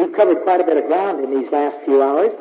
We've covered quite a bit of ground in these last few hours.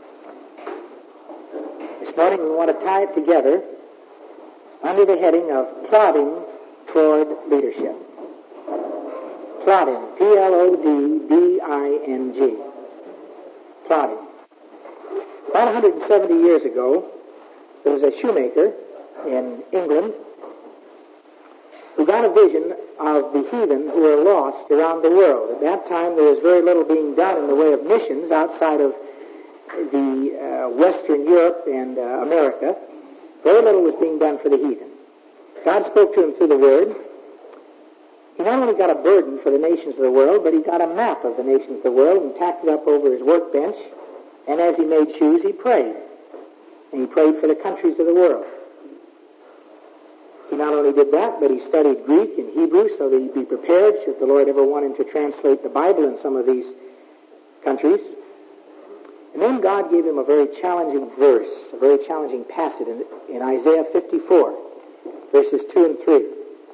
This morning we want to tie it together under the heading of plodding toward leadership. Plodding, P-L-O-D-D-I-N-G. Plodding. About 170 years ago, there was a shoemaker in England who got a vision of the heathen who were lost around the world. At that time, there was very little being done in the way of missions outside of the Western Europe and America. Very little was being done for the heathen. God spoke to him through the Word. He not only got a burden for the nations of the world, but he got a map of the nations of the world and tacked it up over his workbench. And as he made shoes, he prayed. And he prayed for the countries of the world. He not only did that, but he studied Greek and Hebrew so that he'd be prepared should the Lord ever want him to translate the Bible in some of these countries. And then God gave him a very challenging verse, a very challenging passage in Isaiah 54, verses 2 and 3.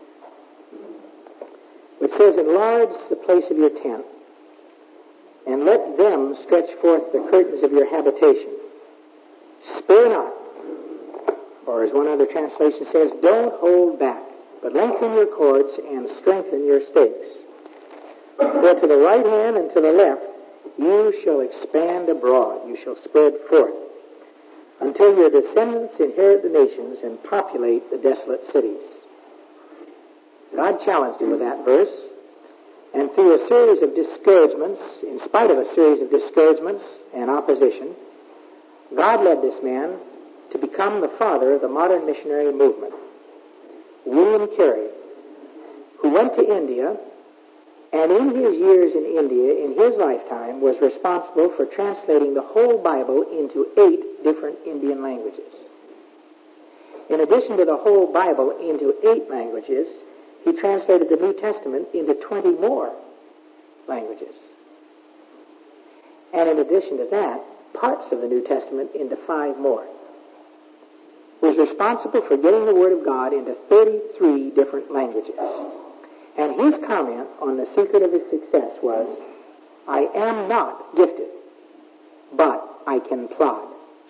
Which says, "Enlarge the place of your tent, and let them stretch forth the curtains of your habitation. Spare not," or as one other translation says, "Don't hold back, but lengthen your cords and strengthen your stakes. For to the right hand and to the left you shall expand abroad, you shall spread forth, until your descendants inherit the nations and populate the desolate cities." God challenged him with that verse, and through a series of discouragements, in spite of a series of discouragements and opposition, God led this man to become the father of the modern missionary movement. William Carey, who went to India, and in his years in India, in his lifetime, was responsible for translating the whole Bible into 8 different Indian languages. In addition to the whole Bible into 8 languages, he translated the New Testament into 20 more languages. And in addition to that, parts of the New Testament into 5 more. He was responsible for getting the Word of God into 33 different languages. And his comment on the secret of his success was, "I am not gifted, but I can plod."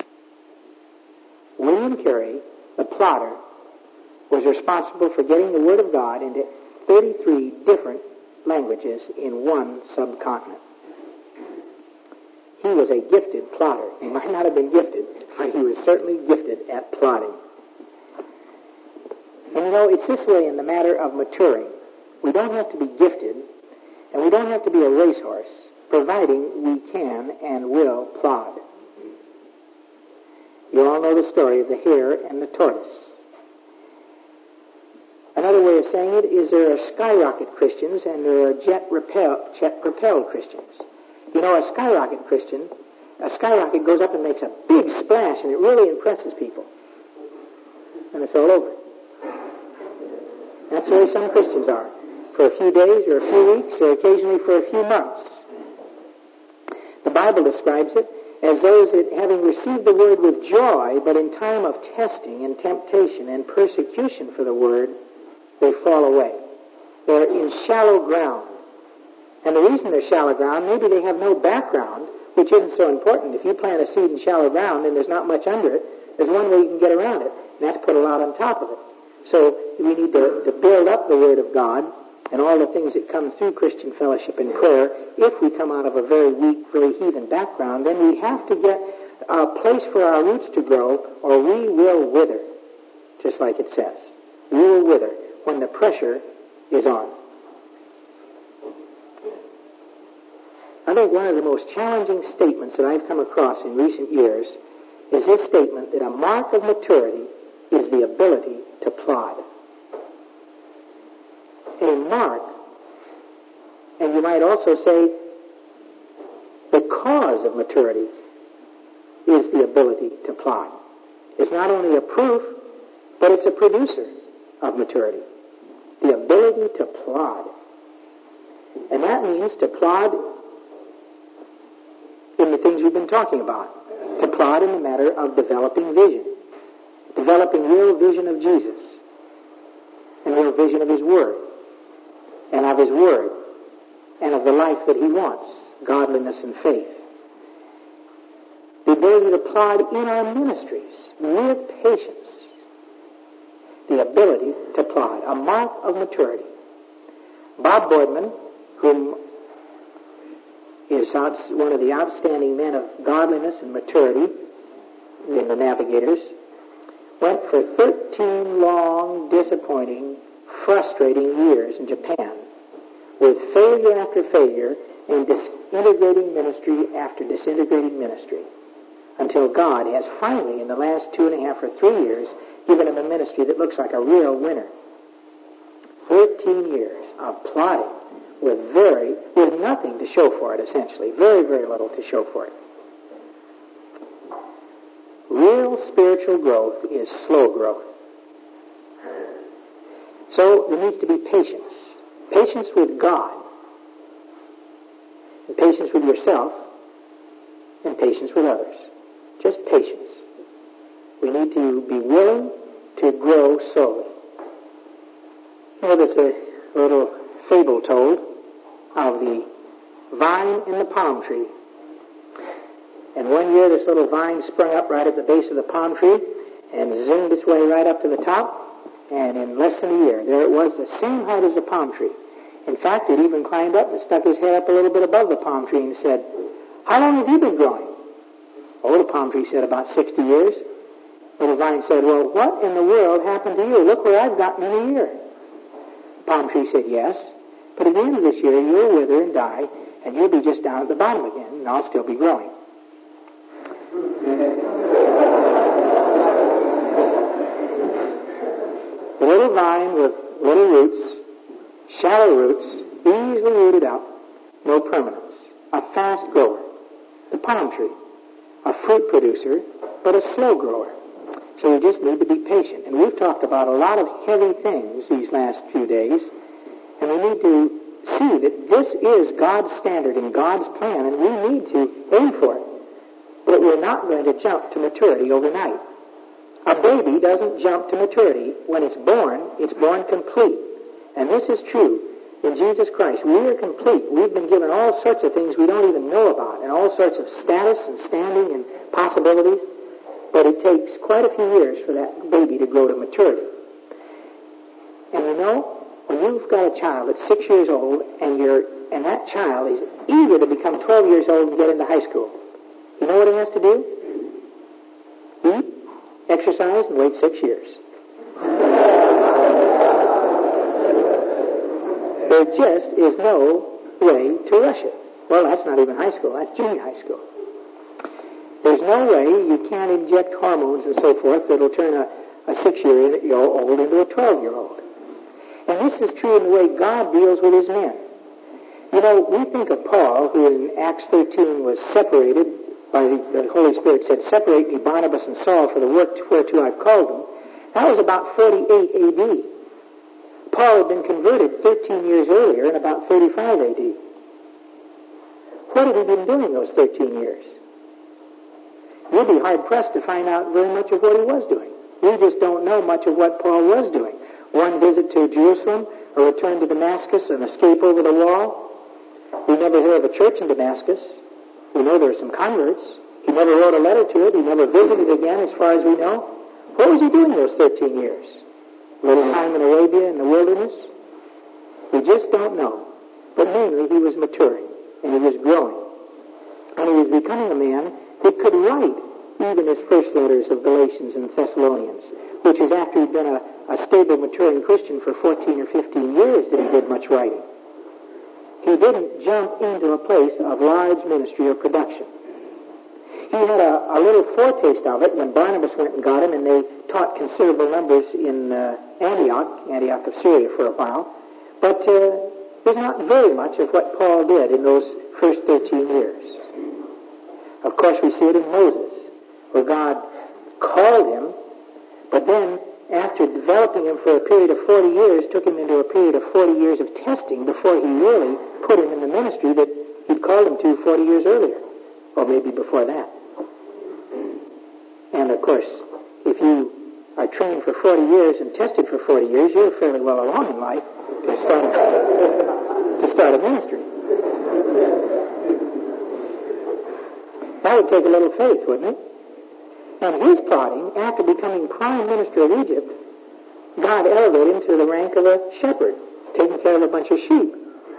William Carey, the plodder, was responsible for getting the Word of God into 33 different languages in one subcontinent. He was a gifted plodder. He might not have been gifted, but he was certainly gifted at plodding. And you know, it's this way in the matter of maturing. We don't have to be gifted, and we don't have to be a racehorse, providing we can and will plod. You all know the story of the hare and the tortoise. Another way of saying it is there are skyrocket Christians and there are jet-propelled Christians. You know, a skyrocket goes up and makes a big splash, and it really impresses people. And it's all over. That's the way some Christians are. For a few days or a few weeks or occasionally for a few months. The Bible describes it as those that, having received the Word with joy, but in time of testing and temptation and persecution for the Word, they fall away. They're in shallow ground. And the reason they're shallow ground, maybe they have no background, which isn't so important. If you plant a seed in shallow ground and there's not much under it, there's one way you can get around it, and that's put a lot on top of it. So we need to build up the Word of God and all the things that come through Christian fellowship and prayer. If we come out of a very weak, very heathen background, then we have to get a place for our roots to grow, or we will wither, just like it says. We will wither when the pressure is on. I think one of the most challenging statements that I've come across in recent years is this statement that a mark of maturity is the ability to plod. A mark, and you might also say the cause of maturity, is the ability to plod. It's not only a proof, but it's a producer of maturity. The ability to plod. And that means to plod in the things we've been talking about. To plod in the matter of developing vision. Developing real vision of Jesus. And real vision of His Word. And of His Word. And of the life that He wants godliness, and faith. The ability to plod in our ministries with patience. The ability to plod, a mark of maturity. Bob Boardman, whom is one of the outstanding men of godliness and maturity in the Navigators, went for 13 long, disappointing, frustrating years in Japan with failure after failure and disintegrating ministry after disintegrating ministry, until God has finally, in the last 2.5 or 3 years, given him a ministry that looks like a real winner. 13 years of plodding with nothing to show for it, essentially. Very, very little to show for it. Real spiritual growth is slow growth. So there needs to be patience. Patience with God. And patience with yourself. And patience with others. Just patience. We need to be willing to grow slowly. You know, there's a little fable told of the vine and the palm tree. And one year this little vine sprung up right at the base of the palm tree and zoomed its way right up to the top. And in less than a year, there it was, the same height as the palm tree. In fact, it even climbed up and stuck his head up a little bit above the palm tree and said, "How long have you been growing?" Oh, the palm tree said, "About 60 years. And the vine said, "Well, what in the world happened to you? Look where I've gotten in a year." The palm tree said, "Yes, but at the end of this year, you'll wither and die, and you'll be just down at the bottom again, and I'll still be growing." The little vine with little roots, shallow roots, easily rooted out, no permanence, a fast grower. The palm tree, a fruit producer, but a slow grower. So we just need to be patient. And we've talked about a lot of heavy things these last few days, and we need to see that this is God's standard and God's plan, and we need to aim for it. But we're not going to jump to maturity overnight. A baby doesn't jump to maturity. When it's born complete. And this is true in Jesus Christ. We are complete. We've been given all sorts of things we don't even know about, and all sorts of status and standing and possibilities. But it takes quite a few years for that baby to grow to maturity. And you know, when you've got a child that's 6 years old, and that child is eager to become 12 years old and get into high school, you know what he has to do? Eat, exercise, and wait 6 years. There just is no way to rush it. Well, that's not even high school. That's junior high school. There's no way you can't inject hormones and so forth that will turn a 6-year-old into a 12-year-old. And this is true in the way God deals with his men. You know, we think of Paul, who in Acts 13 was separated by the Holy Spirit, said, "Separate me, Barnabas and Saul, for the work whereto I've called them." That was about 48 A.D. Paul had been converted 13 years earlier in about 35 A.D. What had he been doing those 13 years? You'll be hard-pressed to find out very much of what he was doing. We just don't know much of what Paul was doing. One visit to Jerusalem, a return to Damascus, an escape over the wall. We never hear of a church in Damascus. We know there are some converts. He never wrote a letter to it. He never visited again, as far as we know. What was he doing those 13 years? A little time in Arabia in the wilderness? We just don't know. But mainly he was maturing, and he was growing. And he was becoming a man that could write even his first letters of Galatians and Thessalonians, which is after he'd been a stable, maturing Christian for 14 or 15 years that he did much writing. He didn't jump into a place of large ministry or production. He had a little foretaste of it when Barnabas went and got him, and they taught considerable numbers in Antioch of Syria for a while. But there's not very much of what Paul did in those first 13 years. Of course, we see it in Moses, where God called him, but then, after developing him for a period of 40 years, took him into a period of 40 years of testing before he really put him in the ministry that he'd called him to 40 years earlier, or maybe before that. And, of course, if you are trained for 40 years and tested for 40 years, you're fairly well along in life to start a ministry. That would take a little faith, wouldn't it? And his plotting, after becoming prime minister of Egypt, God elevated him to the rank of a shepherd, taking care of a bunch of sheep.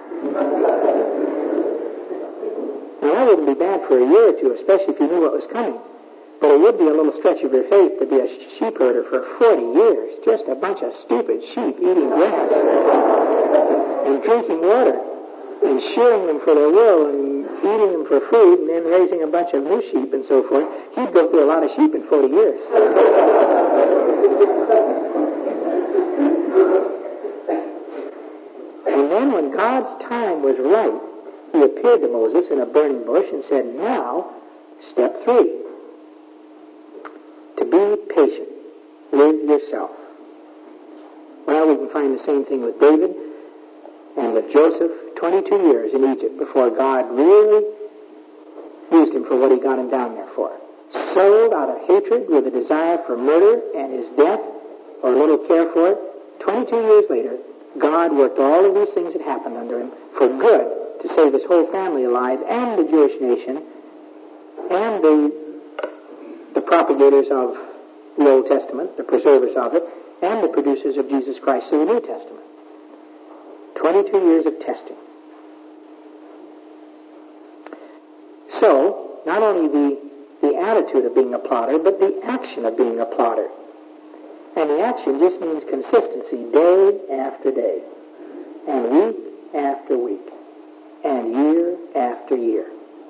Now, that wouldn't be bad for a year or two, especially if you knew what was coming. But it would be a little stretch of your faith to be a sheep herder for 40 years. Just a bunch of stupid sheep eating grass and drinking water and shearing them for their wool and eating them for food and then raising a bunch of new sheep and so forth. He'd go through a lot of sheep in 40 years. And then when God's time was right, he appeared to Moses in a burning bush and said, now, step 3. To be patient with yourself. Well, we can find the same thing with David and with Joseph. 22 years in Egypt before God really used him for what he got him down there for. Sold out of hatred with a desire for murder and his death, or little care for it. 22 years later, God worked all of these things that happened under him for good to save his whole family alive and the Jewish nation and the propagators of the Old Testament, the preservers of it, and the producers of Jesus Christ in the New Testament. 22 years of testing. So, not only the attitude of being a plotter, but the action of being a plotter. And the action just means consistency day after day, and week after week, and year after year.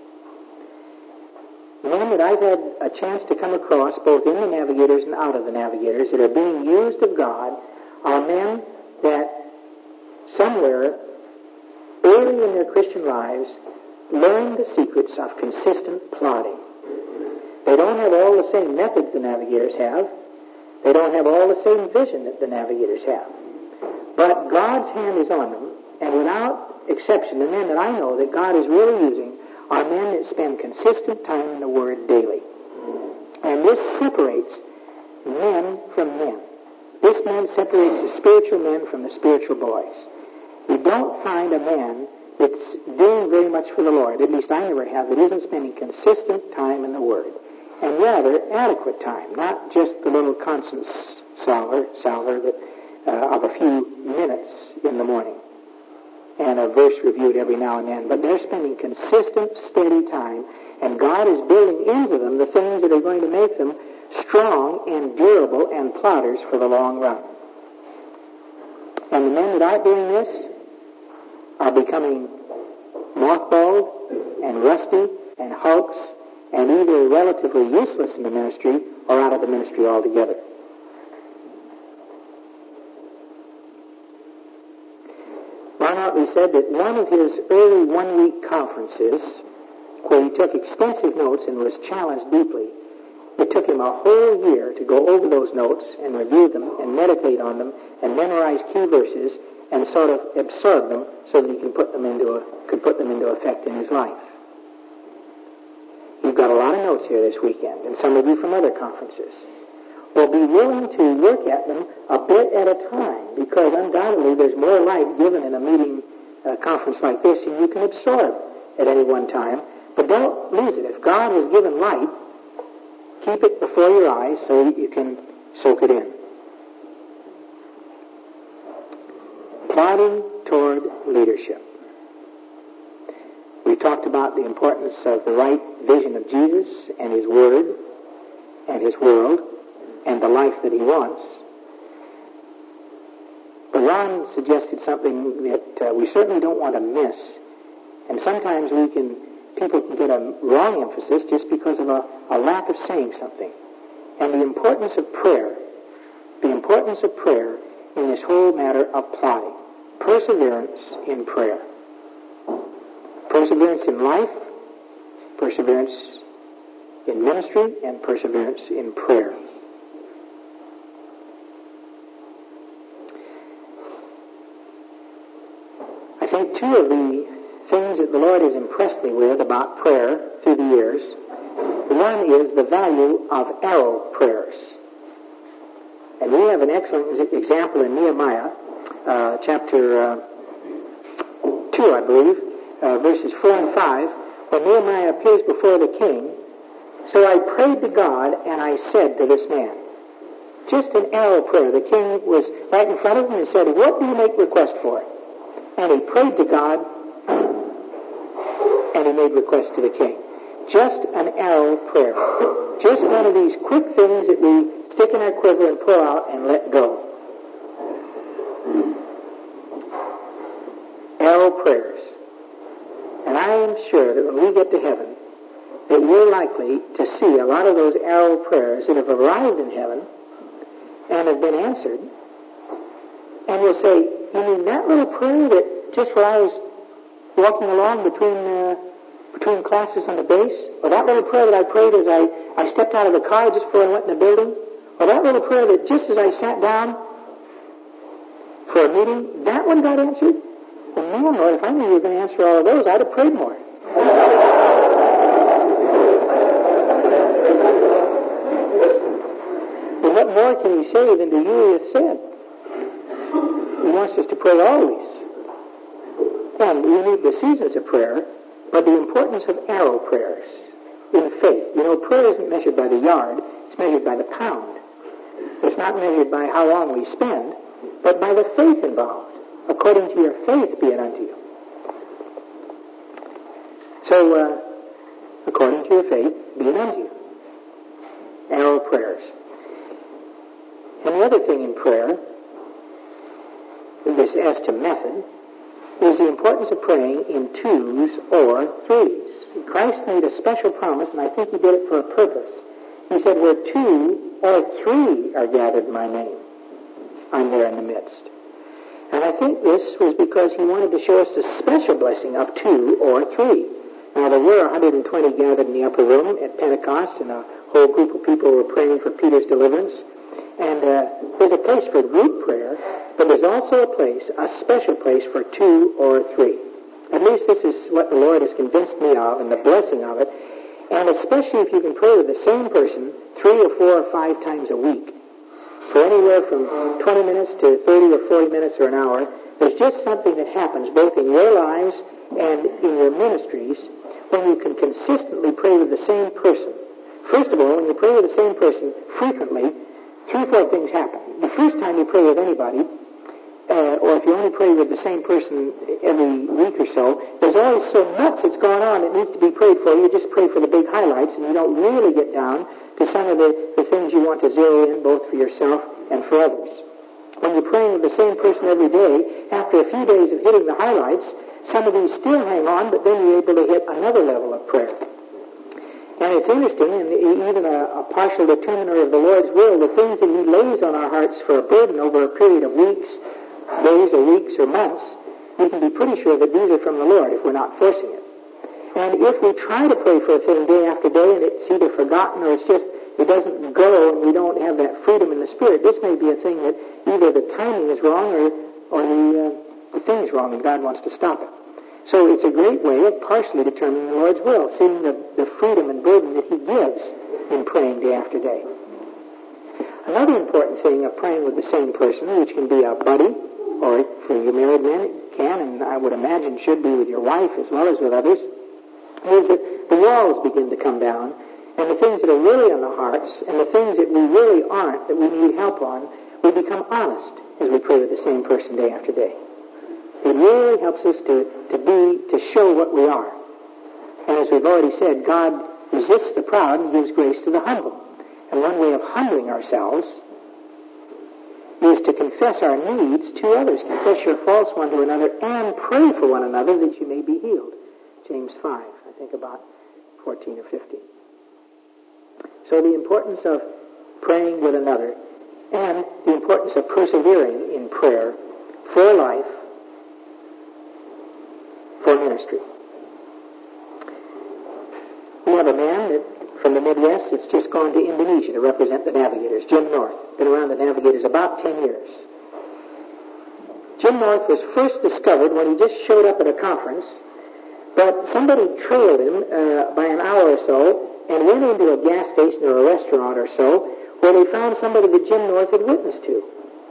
Men that I've had a chance to come across, both in the Navigators and out of the Navigators, that are being used of God, are men that somewhere early in their Christian lives learned the secrets of consistent plodding. They don't have all the same methods the Navigators have. They don't have all the same vision that the Navigators have. But God's hand is on them, and without exception, the men that I know that God is really using are men that spend consistent time in the Word daily. And this separates men from men. This man separates the spiritual men from the spiritual boys. You don't find a man that's doing very much for the Lord, at least I never have, that isn't spending consistent time in the Word. And rather adequate time, not just the little constant salver that, of a few minutes in the morning and a verse reviewed every now and then, but they're spending consistent, steady time, and God is building into them the things that are going to make them strong and durable and plotters for the long run. And the men that aren't doing this are becoming mothballed and rusty and hulks and either relatively useless in the ministry or out of the ministry altogether. Barnard said that one of his early one-week conferences, where he took extensive notes and was challenged deeply, it took him a whole year to go over those notes and review them and meditate on them and memorize key verses and sort of absorb them so that he could put them into effect in his life. You've got a lot of notes here this weekend, and some of you from other conferences. Well, be willing to work at them a bit at a time, because undoubtedly there's more light given in a meeting, a conference like this, than you can absorb at any one time. But don't lose it. If God has given light, keep it before your eyes so that you can soak it in. Plodding toward leadership. We talked about the importance of the right vision of Jesus and His Word and His world and the life that He wants. But Ron suggested something that we certainly don't want to miss. And sometimes people can get a wrong emphasis just because of a lack of saying something. And the importance of prayer. The importance of prayer in this whole matter of plodding. Perseverance in prayer. Perseverance in life, perseverance in ministry, and perseverance in prayer. I think two of the things that the Lord has impressed me with about prayer through the years, one is the value of arrow prayers. And we have an excellent example in Nehemiah, chapter 2, I believe, verses 4 and 5, when Nehemiah appears before the king So I prayed to God, and I said to this man, just an arrow prayer. The king was right in front of him and said, what do you make request for? And he prayed to God, and he made request to the king. Just an arrow prayer. Just one of these quick things that we stick in our quiver and pull out and let go. Arrow prayers. And I am sure that when we get to heaven, that we're likely to see a lot of those arrow prayers that have arrived in heaven and have been answered. And we'll say, you mean that little prayer that just while I was walking along between classes on the base? Or that little prayer that I prayed as I stepped out of the car just before I went in the building? Or that little prayer that just as I sat down for a meeting, that one got answered? Well, man, Lord, if I knew you were going to answer all of those, I'd have prayed more. But what more can he say than to you he hath said? He wants us to pray always. And we need the seasons of prayer, but the importance of arrow prayers in faith. You know, prayer isn't measured by the yard, it's measured by the pound. It's not measured by how long we spend, but by the faith involved. According to your faith be it unto you. So, according to your faith be it unto you. Arrow prayers. And the other thing in prayer, this as to method, is the importance of praying in 2s or 3s. Christ made a special promise, and I think he did it for a purpose. He said, where 2 or 3 are gathered in my name, I'm there in the midst. And I think this was because he wanted to show us the special blessing of 2 or 3. Now, there were 120 gathered in the upper room at Pentecost, and a whole group of people were praying for Peter's deliverance. And there's a place for group prayer, but there's also a place, a special place for 2 or 3. At least this is what the Lord has convinced me of and the blessing of it. And especially if you can pray with the same person 3 or 4 or 5 times a week. For anywhere from 20 minutes to 30 or 40 minutes or an hour, there's just something that happens both in your lives and in your ministries when you can consistently pray with the same person. First of all, when you pray with the same person frequently, 3 or 4 things happen. The first time you pray with anybody, or if you only pray with the same person every week or so, there's always so much that's going on that needs to be prayed for. You just pray for the big highlights, and you don't really get down to some of the things you want to zero in, both for yourself and for others. When you're praying with the same person every day, after a few days of hitting the highlights, some of these still hang on, but then you're able to hit another level of prayer. And it's interesting, and even a partial determiner of the Lord's will, the things that he lays on our hearts for a burden over a period of weeks, days or weeks or months, we can be pretty sure that these are from the Lord if we're not forcing it. And if we try to pray for a thing day after day and it's either forgotten or it's just, it doesn't go and we don't have that freedom in the Spirit, this may be a thing that either the timing is wrong or the thing is wrong and God wants to stop it. So it's a great way of partially determining the Lord's will, seeing the freedom and burden that he gives in praying day after day. Another important thing of praying with the same person, which can be a buddy, or for you married men, it can, and I would imagine should be with your wife as well as with others, is that the walls begin to come down, and the things that are really on the hearts, and the things that we really aren't, that we need help on, we become honest as we pray with the same person day after day. It really helps us to show what we are. And as we've already said, God resists the proud and gives grace to the humble. And one way of humbling ourselves is to confess our needs to others. Confess your faults one to another and pray for one another that you may be healed. James 5, I think about 14 or 15. So the importance of praying with another and the importance of persevering in prayer for life, for ministry. We have a man from the Midwest that's just gone to Indonesia to represent the Navigators, Jim North. Been around the Navigators about 10 years. Jim North was first discovered when he just showed up at a conference, but somebody trailed him by an hour or so and went into a gas station or a restaurant or so where they found somebody that Jim North had witnessed to.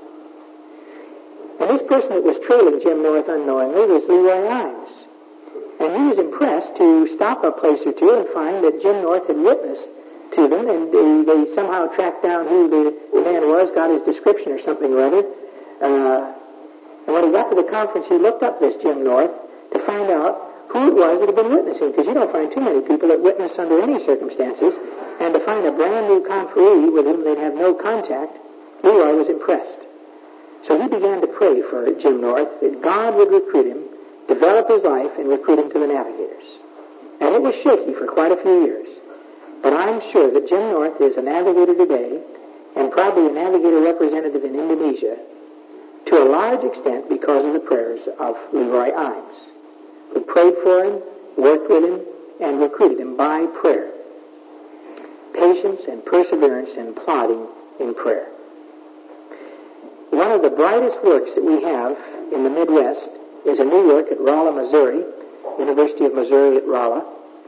And this person that was trailing Jim North unknowingly was Leroy Imes. And he was impressed to stop a place or two and find that Jim North had witnessed to them, and they somehow tracked down who the man was, got his description or something or other. And when he got to the conference, he looked up this Jim North to find out who it was that had been witnessing, because you don't find too many people that witness under any circumstances, and to find a brand new confrere with whom they'd have no contact, Leroy was impressed. So he began to pray for Jim North that God would recruit him, develop his life, and recruit him to the Navigators. And it was shaky for quite a few years. But I'm sure that Jim North is a Navigator today, and probably a Navigator representative in Indonesia, to a large extent because of the prayers of Leroy Imes, who prayed for him, worked with him, and recruited him by prayer. Patience and perseverance and plodding in prayer. One of the brightest works that we have in the Midwest is in New York at Rolla, Missouri, University of Missouri at Rolla,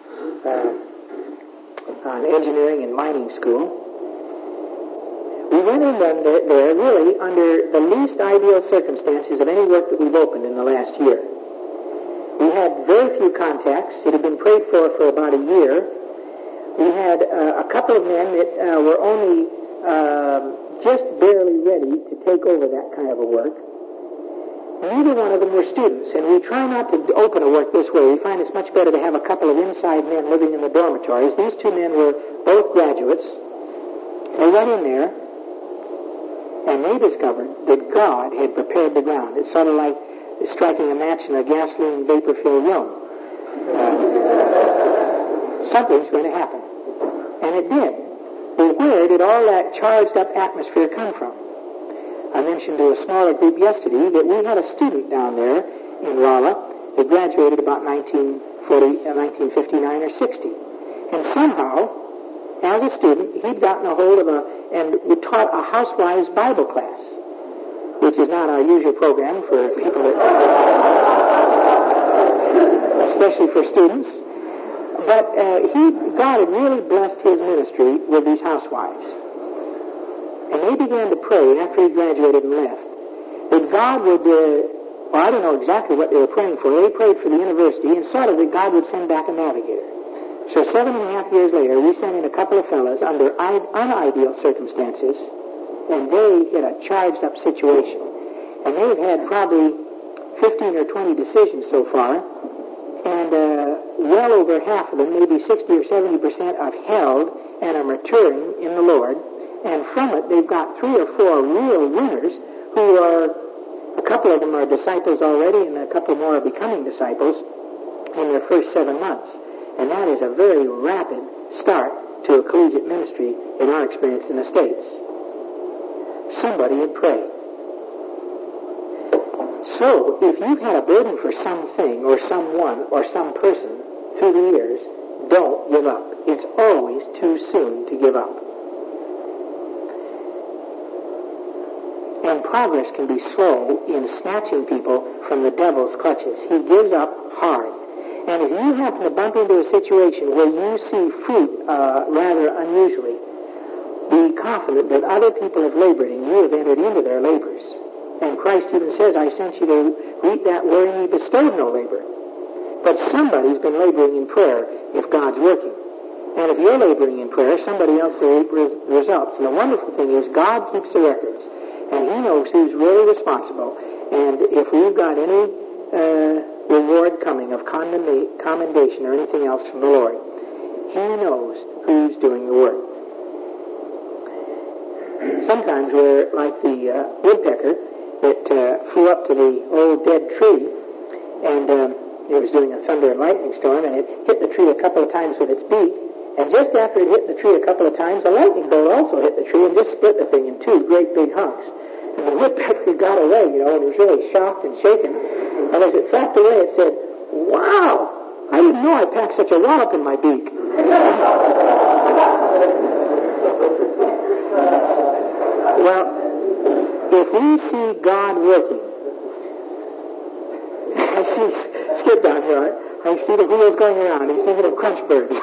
an engineering and mining school. We went in there really under the least ideal circumstances of any work that we've opened in the last year. We had very few contacts. It had been prayed for about a year. We had a couple of men that were only just barely ready to take over that kind of a work. Neither one of them were students, and we try not to open a work this way. We find it's much better to have a couple of inside men living in the dormitories. These two men were both graduates. They went in there, and they discovered that God had prepared the ground. It's sort of like striking a match in a gasoline vapor-filled room. Something's going to happen. And it did. Well, where did all that charged-up atmosphere come from? I mentioned to a smaller group yesterday that we had a student down there in Rolla that graduated about 1959 or 60. And somehow, as a student, he'd gotten a hold of and we taught a housewife's Bible class, which is not our usual program for people that, especially for students. But God had really blessed his ministry with these housewives. And they began to pray after he graduated and left that God would, I don't know exactly what they were praying for. They prayed for the university and sort of that God would send back a navigator. So 7.5 years later, we sent in a couple of fellows under unideal circumstances, and they hit a charged-up situation. And they've had probably 15 or 20 decisions so far, and well over half of them, maybe 60 or 70%, have held and are maturing in the Lord. And from it, they've got 3 or 4 real winners who are, a couple of them are disciples already, and a couple more are becoming disciples in their first 7 months. And that is a very rapid start to a collegiate ministry in our experience in the States. Somebody had prayed. So, if you've had a burden for something or someone or some person through the years, don't give up. It's always too soon to give up. And progress can be slow in snatching people from the devil's clutches. He gives up hard. And if you happen to bump into a situation where you see fruit rather unusually, be confident that other people have labored and you have entered into their labors. And Christ even says, I sent you to reap that wherein ye bestowed no labor. But somebody's been laboring in prayer if God's working. And if you're laboring in prayer, somebody else will reap results. And the wonderful thing is God keeps the records. And He knows who's really responsible. And if we've got any reward coming of commendation or anything else from the Lord, He knows who's doing the work. Sometimes we're like the woodpecker that flew up to the old dead tree, and it was doing a thunder and lightning storm, and it hit the tree a couple of times with its beak. And just after it hit the tree a couple of times, a lightning bolt also hit the tree and just split the thing in 2 great big hunks. And the woodpecker got away, and it was really shocked and shaken. And as it flapped away, it said, "Wow! I didn't know I packed such a wallop in my beak." Well, if we see God working, I see Skip down here. I see the wheels going around. He's thinking of crunch birds.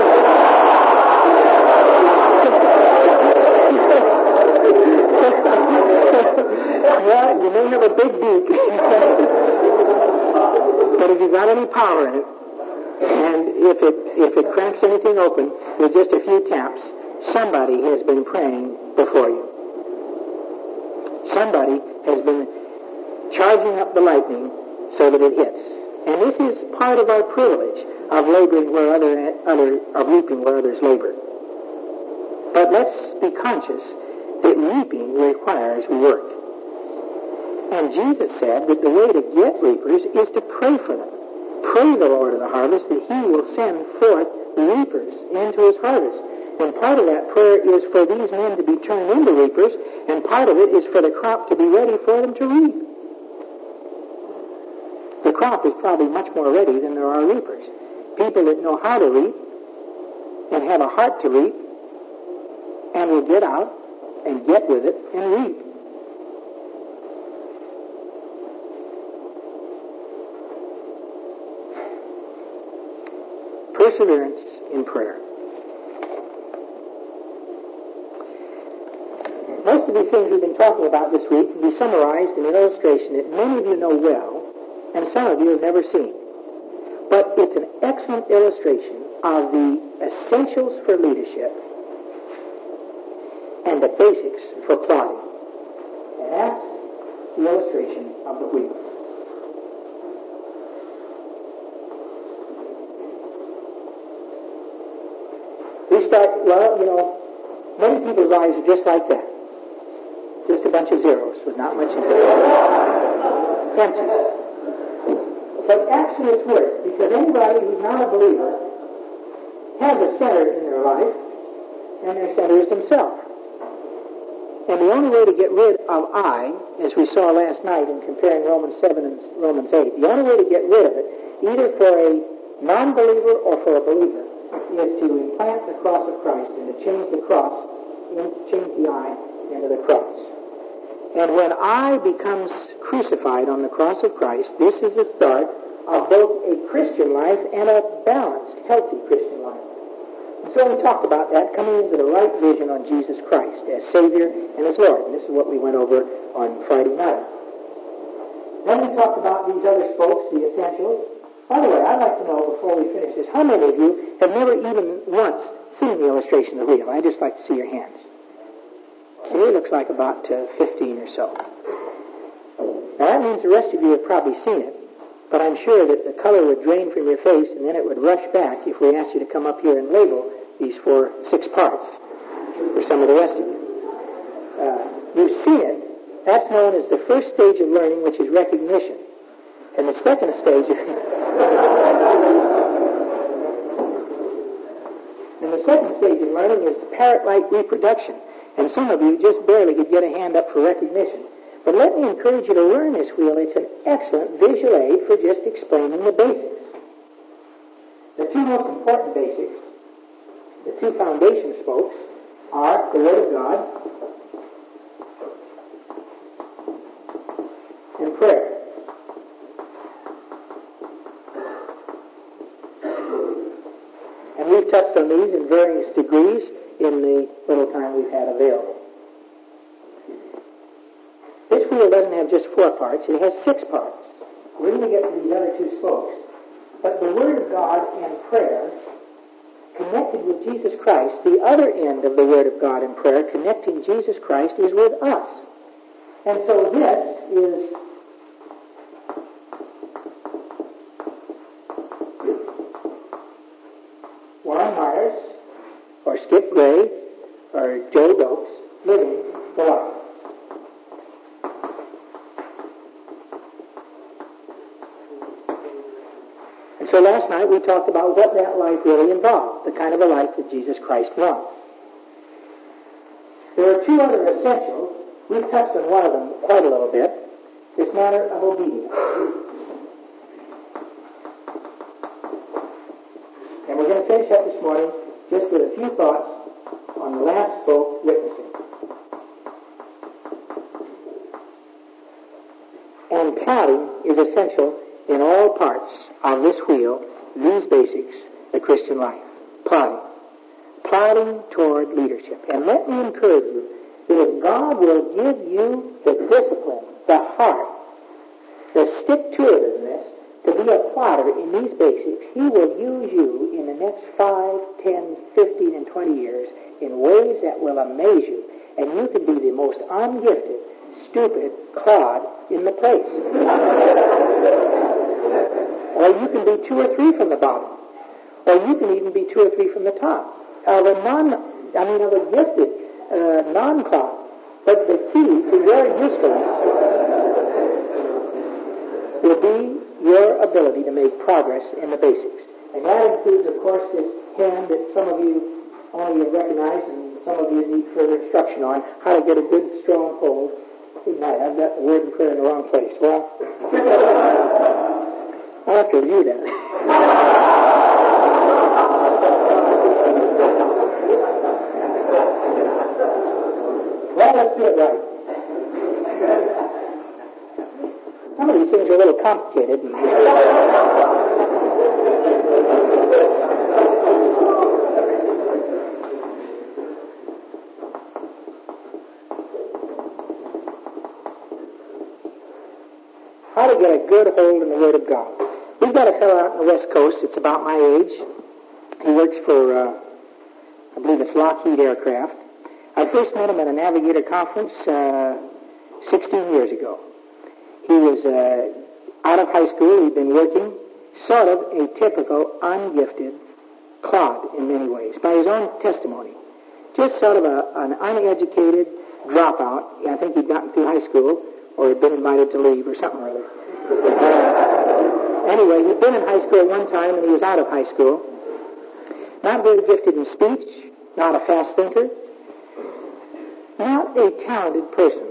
Well, you may have a big beak, but if you've got any power in it, And if it cracks anything open with just a few taps, somebody has been praying before you. Somebody has been charging up the lightning so that it hits. And this is part of our privilege of laboring of reaping where others labor. But let's be conscious that reaping requires work. And Jesus said that the way to get reapers is to pray for them. Pray the Lord of the harvest that He will send forth reapers into His harvest. And part of that prayer is for these men to be turned into reapers, and part of it is for the crop to be ready for them to reap. The crop is probably much more ready than there are reapers. People that know how to reap and have a heart to reap and will get out and get with it and reap. Perseverance in prayer. Most of these things we've been talking about this week can be summarized in an illustration that many of you know well and some of you have never seen. But it's an excellent illustration of the essentials for leadership and the basics for plotting. And that's the illustration of the wheel. We start, many people's lives are just like that. Just a bunch of zeros with not much in it. Empty. But actually it's work, because anybody who's not a believer has a center in their life, and their center is themselves. And the only way to get rid of I, as we saw last night in comparing Romans 7 and Romans 8, the only way to get rid of it, either for a non-believer or for a believer, is to implant the cross of Christ and to change the cross, change the I into the cross. And when I becomes crucified on the cross of Christ, this is the start of both a Christian life and a balanced, healthy Christian life. And so we talked about that, coming into the right vision on Jesus Christ as Savior and as Lord. And this is what we went over on Friday night. Then we talked about these other spokes, the essentials. By the way, I'd like to know, before we finish this, how many of you have never even once seen the illustration of the wheel? I'd just like to see your hands. Okay, it looks like about 15 or so. Now that means the rest of you have probably seen it, but I'm sure that the color would drain from your face and then it would rush back if we asked you to come up here and label these 6 parts for some of the rest of you. You've seen it. That's known as the first stage of learning, which is recognition. And the second stage of learning is parrot-like reproduction. And some of you just barely could get a hand up for recognition. But let me encourage you to learn this wheel. It's an excellent visual aid for just explaining the basics. The 2 most important basics, the 2 foundation spokes, are the Word of God and prayer. And we've touched on these in various degrees in the little time we've had available. This wheel doesn't have just 4 parts, it has 6 parts. We're going to get to these other 2 spokes. But the Word of God and prayer, connected with Jesus Christ, the other end of the Word of God and prayer, connecting Jesus Christ, is with us. And so this is Warren Myers, or Skip Gray, or Joe Dokes, living the life. And so last night we talked about what that life really involved, the kind of a life that Jesus Christ wants. There are 2 other essentials. We've touched on one of them quite a little bit, this matter of obedience. And we're going to finish up this morning just with a few thoughts on the last spoke, witnessing. And plotting is essential in all parts of this wheel, these basics, the Christian life. Plotting. Plotting toward leadership. And let me encourage you that if God will give you the discipline, the heart, the stick-to-itiveness to be a plotter in these basics, He will use you in the next 5, 10, 15, and 20 years in ways that will amaze you. And you can be the most ungifted, stupid clod in the place. Or you can be 2 or 3 from the bottom. Or you can even be 2 or 3 from the top. Of a gifted non-clod. But the key to your usefulness will be your ability to make progress in the basics. And that includes, of course, this hand that some of you only have recognized and some of you need further instruction on, how to get a good, strong hold. I've got the word and prayer in the wrong place. Well, I'll have to review that. Well, let's do it right. Some of these things are a little complicated. How to get a good hold in the Word of God. We've got a fellow out on the West Coast. It's about my age. He works for, I believe it's Lockheed Aircraft. I first met him at a Navigator conference 16 years ago. He was out of high school. He'd been working, sort of a typical ungifted clod in many ways, by his own testimony. Just sort of an uneducated dropout. I think he'd gotten through high school or had been invited to leave or something or other. Anyway, he'd been in high school at one time and he was out of high school. Not very gifted in speech, not a fast thinker, not a talented person.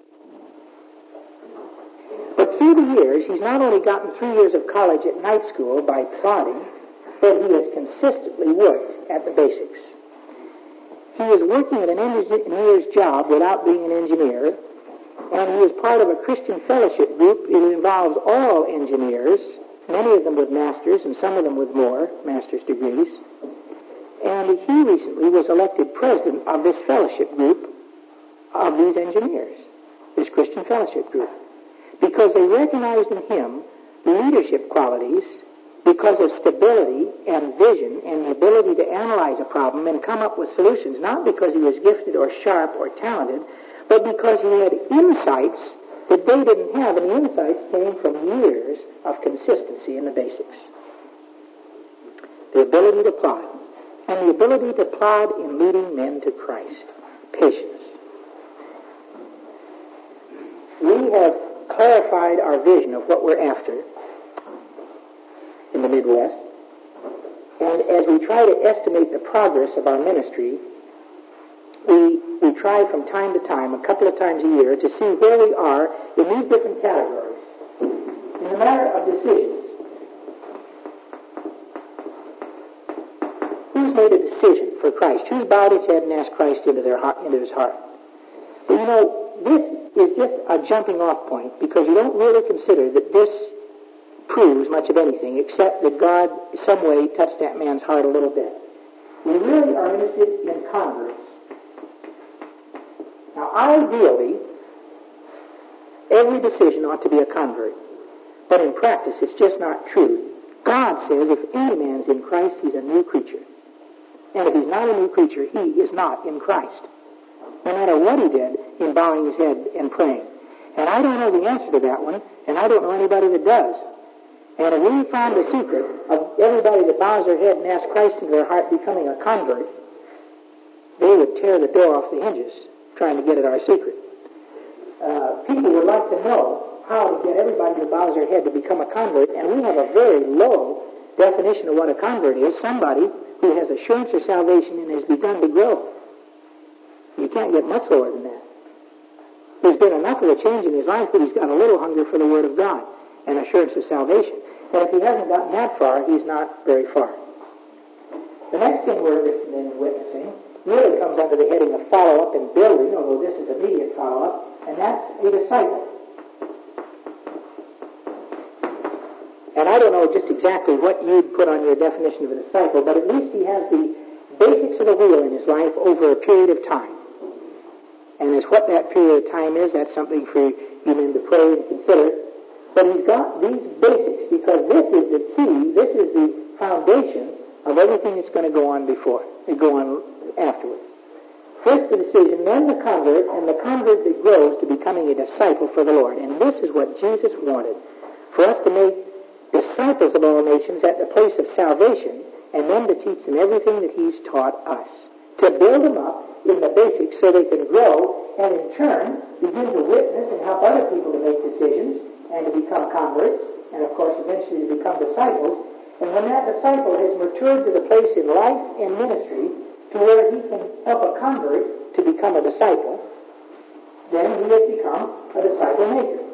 But through the years, he's not only gotten 3 years of college at night school by plodding, but he has consistently worked at the basics. He is working at an engineer's job without being an engineer, and he is part of a Christian fellowship group. It involves all engineers, many of them with masters and some of them with more master's degrees. And he recently was elected president of this fellowship group of these engineers, this Christian fellowship group, because they recognized in him leadership qualities because of stability and vision and the ability to analyze a problem and come up with solutions, not because he was gifted or sharp or talented, but because he had insights that they didn't have, and the insights came from years of consistency in the basics. The ability to plod, and the ability to plod in leading men to Christ. Patience. We have clarified our vision of what we're after in the Midwest, and as we try to estimate the progress of our ministry, we try from time to time, a couple of times a year, to see where we are in these different categories. In the matter of decisions, who's made a decision for Christ? Who's bowed his head and asked Christ into his heart? Well, you know, this is just a jumping off point because you don't really consider that this proves much of anything except that God, some way, touched that man's heart a little bit. We really are interested in converts. Now, ideally, every decision ought to be a convert. But in practice, it's just not true. God says if any man's in Christ, he's a new creature. And if he's not a new creature, he is not in Christ. No matter what he did in bowing his head and praying. And I don't know the answer to that one, and I don't know anybody that does. And if we found the secret of everybody that bows their head and asks Christ into their heart becoming a convert, they would tear the door off the hinges trying to get at our secret. People would like to know how to get everybody who bows their head to become a convert, and we have a very low definition of what a convert is. Somebody who has assurance of salvation and has begun to grow. You can't get much lower than that. There's been enough of a change in his life that he's got a little hunger for the Word of God and assurance of salvation. And if he hasn't gotten that far, he's not very far. The next thing we're interested in witnessing really comes under the heading of follow-up and building, although this is immediate follow-up, and that's a disciple. And I don't know just exactly what you'd put on your definition of a disciple, but at least he has the basics of the wheel in his life over a period of time. And as what that period of time is, that's something for you men to pray and consider. But he's got these basics because this is the key, this is the foundation of everything that's going to go on afterwards. First the decision, then the convert, and the convert that grows to becoming a disciple for the Lord. And this is what Jesus wanted, for us to make disciples of all nations at the place of salvation, and then to teach them everything that he's taught us. To build them up in the basics so they can grow, and in turn begin to witness and help other people to make decisions, and to become converts, and of course eventually to become disciples. And when that disciple has matured to the place in life and ministry to where he can help a convert to become a disciple, then he has become a disciple maker.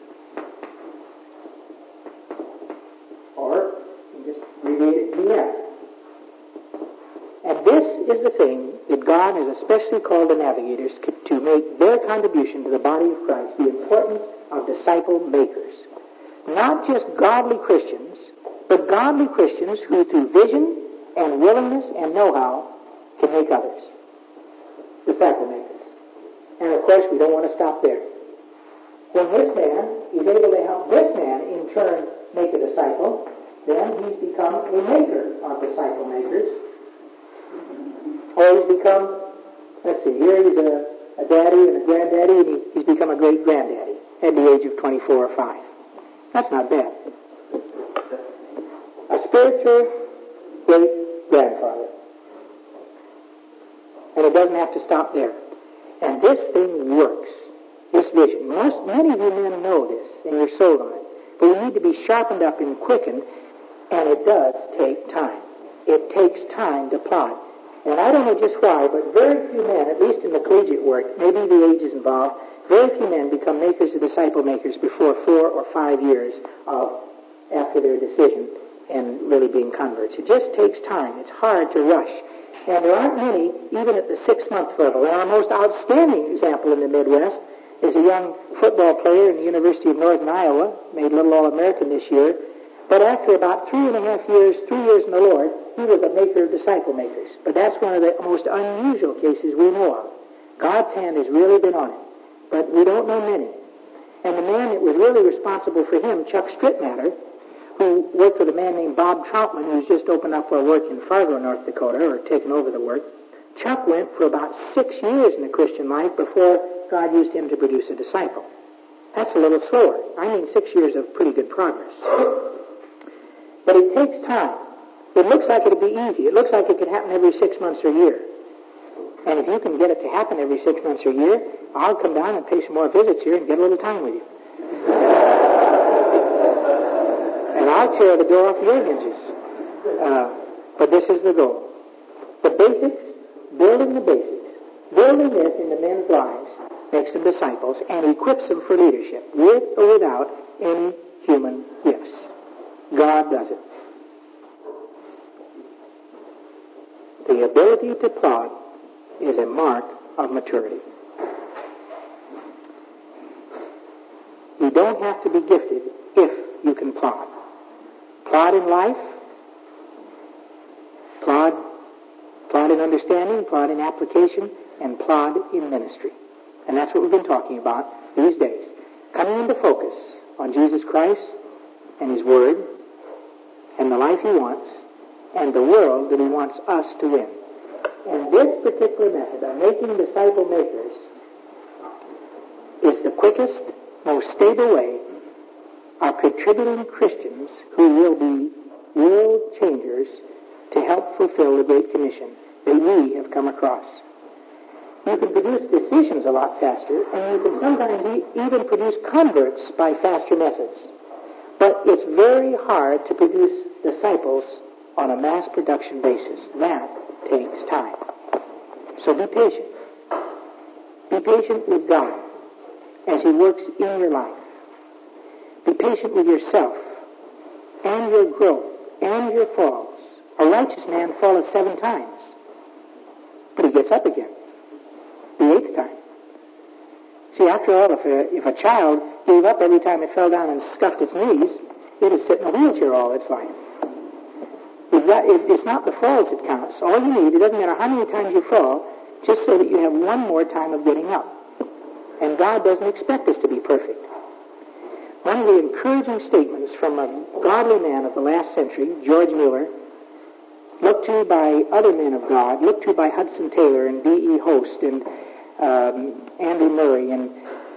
Or, you just abbreviate it DM. And this is the thing that God has especially called the navigators to make their contribution to the body of Christ, the importance of disciple makers. Not just godly Christians, but godly Christians who through vision and willingness and know-how can make others disciple makers. And of course, we don't want to stop there. When this man is able to help this man in turn make a disciple, then he's become a maker of disciple makers. Or he's become, let's see, here he's a daddy and a granddaddy, and he's become a great-granddaddy at the age of 24 or 5. That's not bad. A spiritual great-grandfather. And it doesn't have to stop there. And this thing works. This vision. Many of you men know this, and you're sold on it. But we need to be sharpened up and quickened, and it does take time. It takes time to plod. And I don't know just why, but very few men, at least in the collegiate work, maybe the age is involved, very few men become makers or disciple makers before 4 or 5 years after their decision and really being converts. It just takes time. It's hard to rush. And there aren't many, even at the 6-month level. And our most outstanding example in the Midwest is a young football player in the University of Northern Iowa, made Little All-American this year. But after about 3.5 years, 3 years in the Lord, he was a maker of disciple makers. But that's one of the most unusual cases we know of. God's hand has really been on it. But we don't know many. And the man that was really responsible for him, Chuck Strittmatter, who worked with a man named Bob Troutman, who's just opened up for work in Fargo, North Dakota, or taken over the work. Chuck went for about 6 years in the Christian life before God used him to produce a disciple. That's a little slower. I mean 6 years of pretty good progress. But it takes time. It looks like it'd be easy. It looks like it could happen every 6 months or a year. And if you can get it to happen every 6 months or a year, I'll come down and pay some more visits here and get a little time with you. And I'll tear the door off your hinges. But this is the goal. The basics, building the basics, building this into men's lives makes them disciples and equips them for leadership, with or without any human gifts. God does it. The ability to plod is a mark of maturity. You don't have to be gifted if you can plod. Plod in life, plod in understanding, plod in application, and plod in ministry. And that's what we've been talking about these days. Coming into focus on Jesus Christ and His Word and the life He wants and the world that He wants us to win. And this particular method of making disciple makers is the quickest, most stable way of contributing Christians who will be world changers to help fulfill the Great Commission that we have come across. You can produce decisions a lot faster, and you can sometimes even produce converts by faster methods. But it's very hard to produce disciples on a mass production basis. That takes time. So be patient. Be patient with God as He works in your life. Be patient with yourself and your growth and your falls. A righteous man falleth 7 times, but he gets up again the 8th time. See, after all, if a child gave up every time it fell down and scuffed its knees, it would sit in a wheelchair all its life. It's not the falls that counts. All you need, it doesn't matter how many times you fall, just so that you have one more time of getting up. And God doesn't expect us to be perfect. One of the encouraging statements from a godly man of the last century, George Mueller, looked to by other men of God, looked to by Hudson Taylor and D.E. Host and Andrew Murray and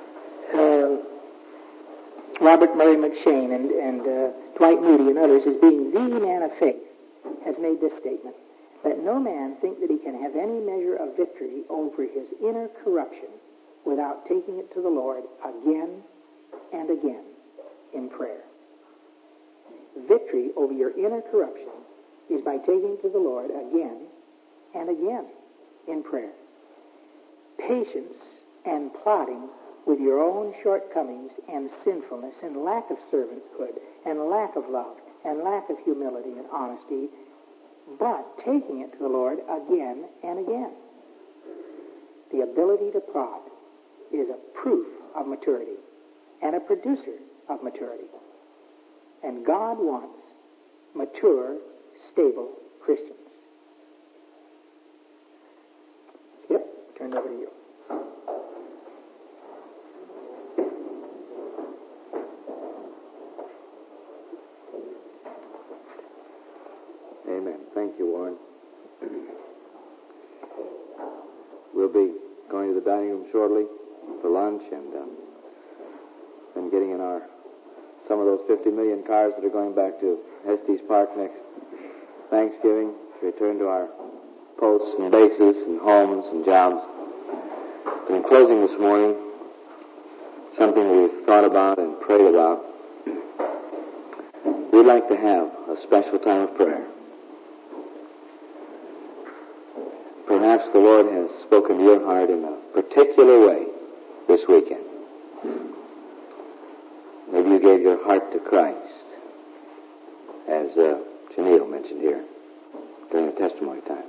Robert Murray McShane and Dwight Moody and others as being the man of faith, has made this statement: let no man think that he can have any measure of victory over his inner corruption without taking it to the Lord again and again in prayer. Victory over your inner corruption is by taking it to the Lord again and again in prayer. Patience and plodding with your own shortcomings and sinfulness and lack of servanthood and lack of love and lack of humility and honesty, but taking it to the Lord again and again. The ability to plod is a proof of maturity and a producer of maturity. And God wants mature, stable Christians. Skip, turn it over to you. Amen. Thank you, Warren. We'll be going to the dining room shortly for lunch and then getting in some of those 50 million cars that are going back to Estes Park next Thanksgiving to return to our posts and bases and homes and jobs. But in closing this morning, something we've thought about and prayed about, we'd like to have a special time of prayer. Perhaps the Lord has spoken to your heart in a particular way this weekend. Maybe you gave your heart to Christ, as Janelle mentioned here during the testimony time.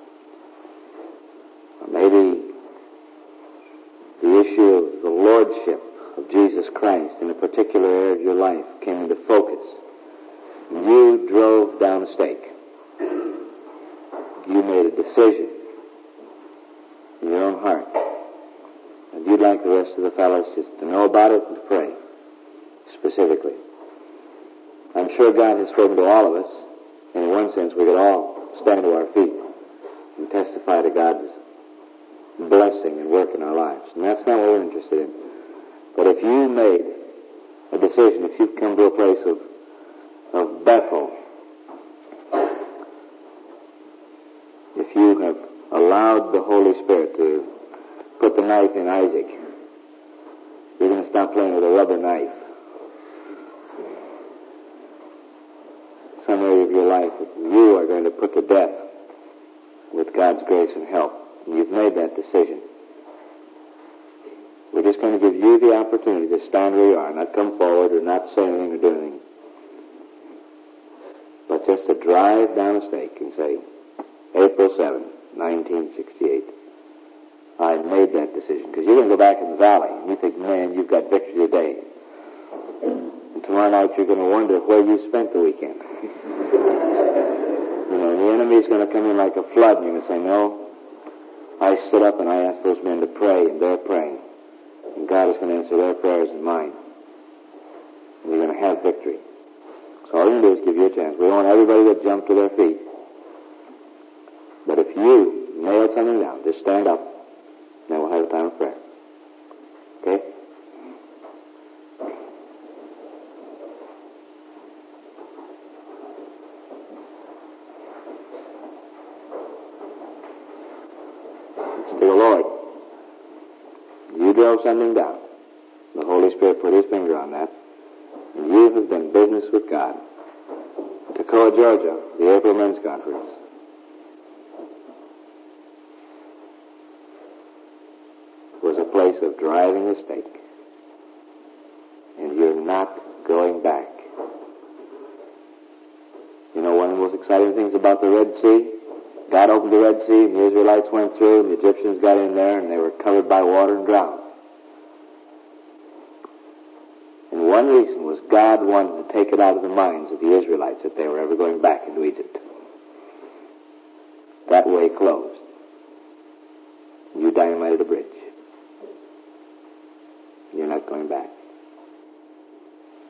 Or maybe the issue of the Lordship of Jesus Christ in a particular area of your life came into focus. You drove down a stake. You made a decision in your own heart. And you'd like the rest of the fellows to know about it and to pray specifically. I'm sure God has spoken to all of us, and in one sense we could all stand to our feet and testify to God's blessing and work in our lives. And that's not what we're interested in. But if you made a decision, if you've come to a place of Bethel, if you have allowed the Holy Spirit to put the knife in Isaac, you're going to stop playing with a rubber knife. Some area of your life that you are going to put to death with God's grace and help. And you've made that decision. We're just going to give you the opportunity to stand where you are, not come forward or not say anything or do anything, but just to drive down a stake and say, April 7, 1968, I made that decision. Because you're going to go back in the valley and you think, man, you've got victory today. And tomorrow night you're going to wonder where you spent the weekend. The enemy's going to come in like a flood and you're going to say, no, I stood up and I asked those men to pray and they're praying. And God is going to answer their prayers and mine. And you're going to have victory. So all you're going to do is give you a chance. We don't want everybody to jump to their feet. But if you nailed something down, just stand up. Then we'll have a time of prayer. Okay? It's to the Lord. You drove something down. The Holy Spirit put His finger on that. And you have done business with God. Toccoa, Georgia, the April Men's Conference. Was a place of driving a stake. And you're not going back. You know, one of the most exciting things about the Red Sea, God opened the Red Sea and the Israelites went through and the Egyptians got in there and they were covered by water and drowned. And one reason was God wanted to take it out of the minds of the Israelites that they were ever going back into Egypt. That way closed. You dynamited a bridge. You're not going back.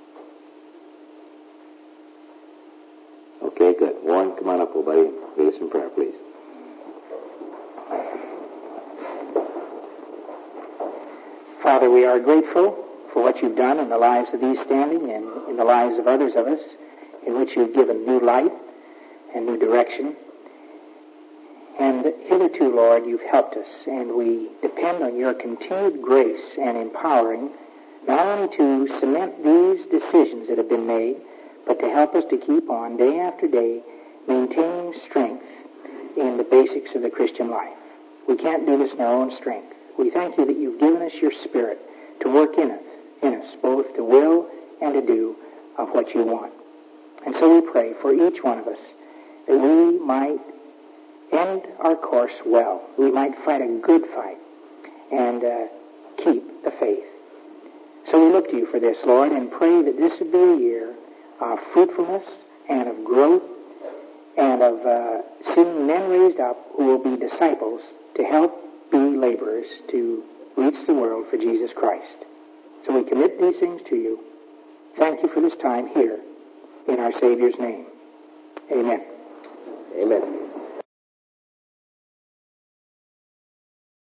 Father, we are grateful for what you've done in the lives of these standing and in the lives of others of us, in which you've given new light and new direction. And hitherto, Lord, you've helped us, and we depend on your continued grace and empowering, not only to cement these decisions that have been made, but to help us to keep on day after day maintaining strength in the basics of the Christian life. We can't do this in our own strength. We thank you that you've given us your Spirit to work in us, both to will and to do of what you want. And so we pray for each one of us that we might end our course well. We might fight a good fight and keep the faith. So we look to you for this, Lord, and pray that this would be a year of fruitfulness and of growth and of seeing men raised up who will be disciples to help be laborers to reach the world for Jesus Christ. So we commit these things to you. Thank you for this time here in our Savior's name. Amen. Amen.